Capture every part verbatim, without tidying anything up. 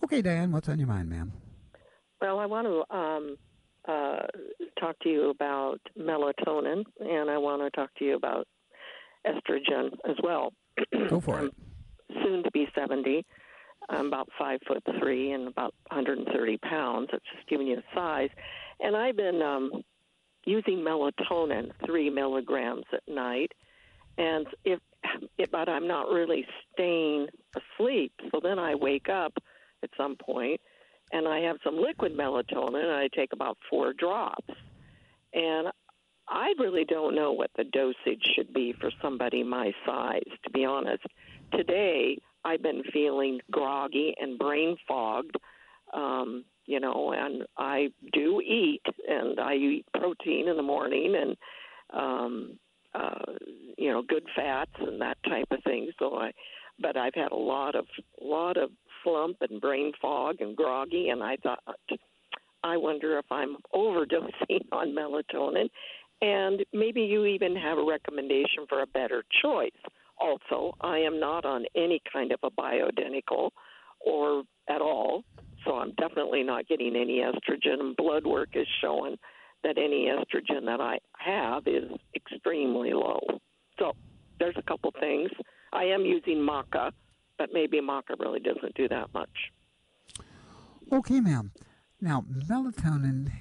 Okay, Diane, what's on your mind, ma'am? Well, I want to um, uh, talk to you about melatonin, and I want to talk to you about estrogen as well. Go for I'm it. soon to be seventy. I'm about five foot three and about one hundred thirty pounds. That's just giving you a size. And I've been um, using melatonin, three milligrams at night, and if, if but I'm not really staying asleep. So then I wake up at some point, and I have some liquid melatonin, and I take about four drops. And I really don't know what the dosage should be for somebody my size, to be honest. Today, I've been feeling groggy and brain fogged, um, you know, and I do eat, and I eat protein in the morning and, um, uh, you know, good fats and that type of thing. So I, but I've had a lot of, lot of slump and brain fog and groggy, and I thought, I wonder if I'm overdosing on melatonin. And maybe you even have a recommendation for a better choice. Also, I am not on any kind of a bioidentical or at all, so I'm definitely not getting any estrogen. Blood work is showing that any estrogen that I have is extremely low. So there's a couple things. I am using maca, but maybe maca really doesn't do that much. Okay, ma'am. Now, melatonin,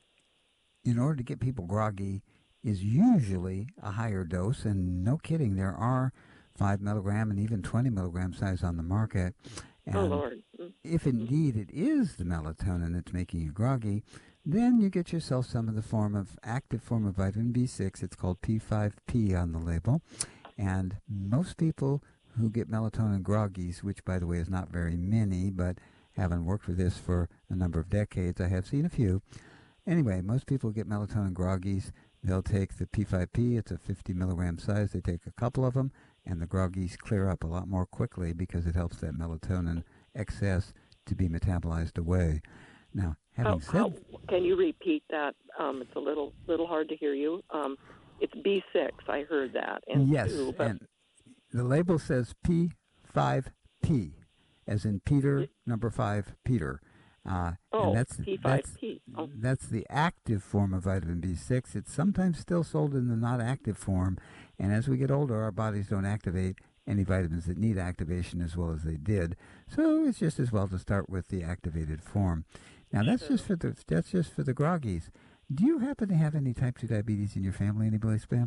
in order to get people groggy, is usually a higher dose, and no kidding, there are five milligram and even twenty milligram size on the market. And oh, Lord. If indeed it is the melatonin that's making you groggy, then you get yourself some of the form of active form of vitamin B six. It's called P five P on the label. And most people who get melatonin groggies, which by the way is not very many, but having worked with this for a number of decades, I have seen a few. Anyway, most people get melatonin groggies. They'll take the P five P. It's a fifty milligram size. They take a couple of them, and the groggies clear up a lot more quickly because it helps that melatonin excess to be metabolized away. Now, having how, said... How, can you repeat that? Um, it's a little little hard to hear you. Um, it's B six. I heard that. And yes, two, but and the label says P five P, as in Peter, number five, Peter. Uh, oh, and that's, P five That's, P. Oh. that's the active form of vitamin B six. It's sometimes still sold in the not active form, and as we get older, our bodies don't activate any vitamins that need activation as well as they did. So it's just as well to start with the activated form. Now that's Sure. just for the that's just for the groggies. Do you happen to have any type two diabetes in your family, anybody, Spam?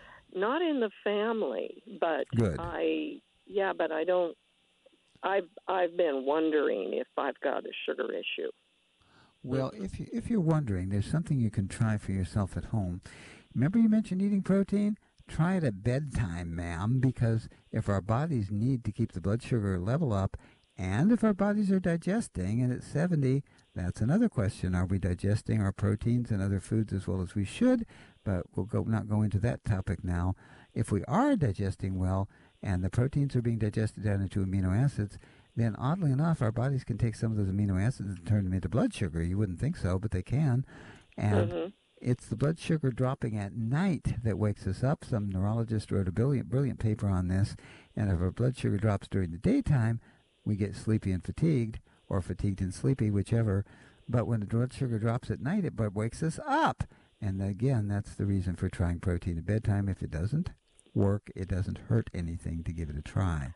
Not in the family, but Good. I yeah, but I don't. I've I've been wondering if I've got a sugar issue. Well, if you, if you're wondering, there's something you can try for yourself at home. Remember you mentioned eating protein? Try it at bedtime, ma'am, because if our bodies need to keep the blood sugar level up, and if our bodies are digesting, and at seventy, that's another question. Are we digesting our proteins and other foods as well as we should? But we'll go not go into that topic now. If we are digesting well, and the proteins are being digested down into amino acids, then oddly enough, our bodies can take some of those amino acids and turn them into blood sugar. You wouldn't think so, but they can. And Mm-hmm. it's the blood sugar dropping at night that wakes us up. Some neurologist wrote a brilliant, brilliant paper on this. And if our blood sugar drops during the daytime, we get sleepy and fatigued, or fatigued and sleepy, whichever. But when the blood sugar drops at night, it wakes us up. And again, that's the reason for trying protein at bedtime. If it doesn't work, it doesn't hurt anything to give it a try.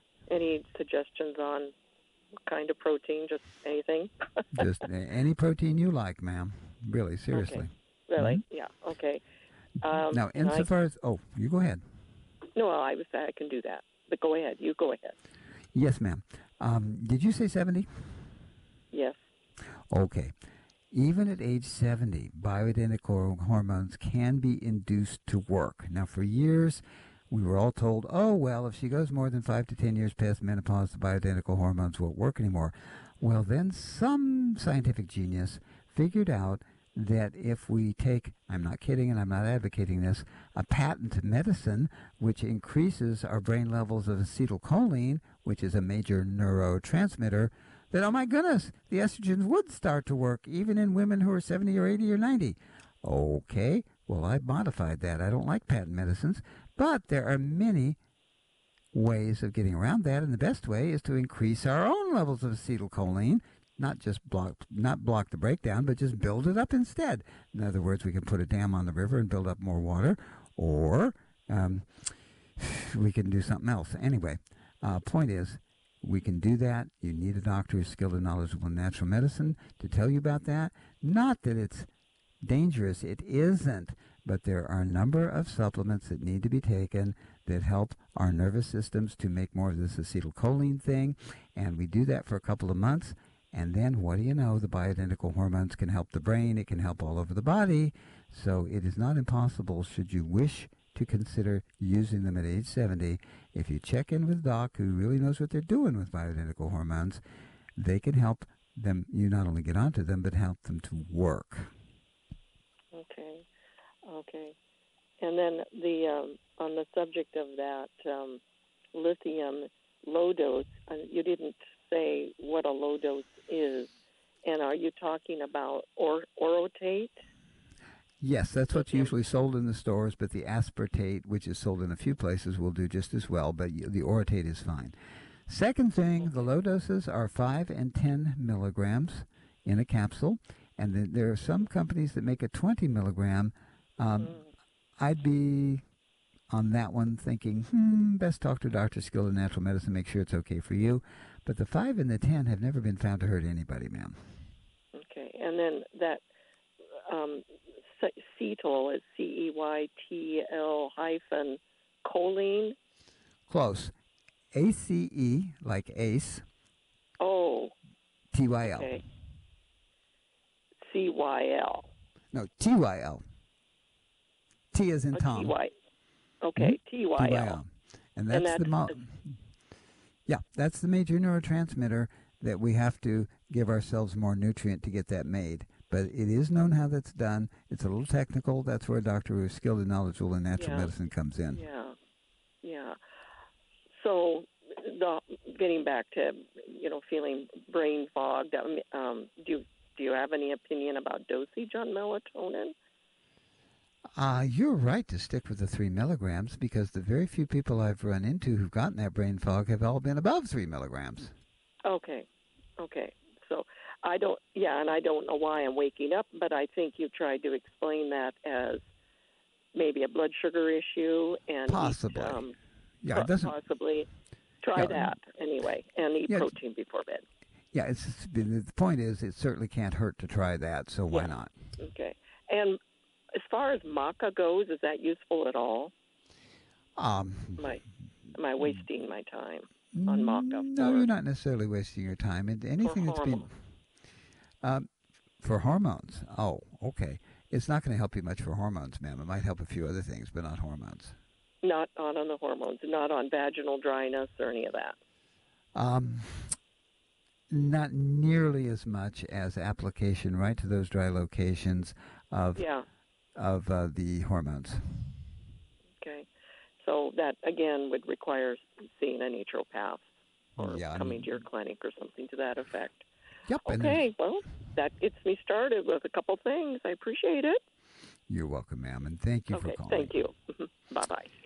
Any suggestions on what kind of protein? Just anything? Just any protein you like, ma'am. Really, seriously. Okay. Really? Mm-hmm. Yeah. Okay. Um, now, insofar as... Oh, you go ahead. No, I was I can do that. But go ahead. You go ahead. Yes, ma'am. Um, did you say seventy? Yes. Okay. Even at age seventy, bioidentical hormones can be induced to work. Now, for years, we were all told, oh, well, if she goes more than five to ten years past menopause, the bioidentical hormones won't work anymore. Well, then some scientific genius figured out that if we take, I'm not kidding and I'm not advocating this, a patent medicine which increases our brain levels of acetylcholine, which is a major neurotransmitter, that, oh my goodness, the estrogens would start to work even in women who are seventy or eighty or ninety. Okay, well, I've modified that. I don't like patent medicines, but there are many ways of getting around that, and the best way is to increase our own levels of acetylcholine, not just block, not block the breakdown, but just build it up instead. In other words, we can put a dam on the river and build up more water, or um, we can do something else. Anyway, uh, point is, we can do that. You need a doctor who's skilled and knowledgeable in natural medicine to tell you about that. Not that it's dangerous. It isn't. But there are a number of supplements that need to be taken that help our nervous systems to make more of this acetylcholine thing. And we do that for a couple of months. And then, what do you know? The bioidentical hormones can help the brain. It can help all over the body. So it is not impossible, should you wish to consider using them at age seventy. If you check in with a doc who really knows what they're doing with bioidentical hormones, they can help them, you not only get onto them, but help them to work. Okay. Okay. And then the um, on the subject of that um, lithium low dose, uh, you didn't say what a low dose is. And are you talking about or, orotate? Yes, that's what's usually sold in the stores, but the aspartate, which is sold in a few places, will do just as well, but the orotate is fine. Second thing, the low doses are five and ten milligrams in a capsule, and then there are some companies that make a twenty milligram. Um, mm. I'd be on that one thinking, hmm, best talk to a doctor skilled in natural medicine, make sure it's okay for you. But the five and the ten have never been found to hurt anybody, ma'am. Okay, and then that um, Cetl is C E Y T L hyphen choline? Close. A C E, like ace. Oh. T Y L. Okay. C Y L. No, T Y L. T as in oh, Tom. T Y. Okay, mm-hmm. T Y L. And that's, and that's the mo- Yeah, that's the major neurotransmitter that we have to give ourselves more nutrient to get that made. But it is known how that's done. It's a little technical. That's where a doctor who is skilled and knowledgeable in natural yeah. medicine comes in. Yeah, yeah. So, the, getting back to, you know, feeling brain fogged, um, do you, do you have any opinion about dosage on melatonin? Uh, you're right to stick with the three milligrams because the very few people I've run into who've gotten that brain fog have all been above three milligrams. Okay, okay. So I don't, yeah, and I don't know why I'm waking up, but I think you tried to explain that as maybe a blood sugar issue and possibly, eat, um, yeah, it doesn't possibly try yeah. that anyway and eat yeah. protein before bed. Yeah, it's the point is it certainly can't hurt to try that, so why yeah. not? Okay, and as far as maca goes, is that useful at all? Um, am I am I wasting my time on maca? No, you're not necessarily wasting your time. And anything that's been um, for hormones. Oh, okay. It's not going to help you much for hormones, ma'am. It might help a few other things, but not hormones. Not, not on the hormones. Not on vaginal dryness or any of that. Um, not nearly as much as application right to those dry locations of yeah. of uh, the hormones. Okay. So that, again, would require seeing a naturopath or yeah, coming I'm, to your clinic or something to that effect. Yep. Okay. Well, that gets me started with a couple things. I appreciate it. You're welcome, ma'am, and thank you okay, for calling. Thank you. Bye-bye.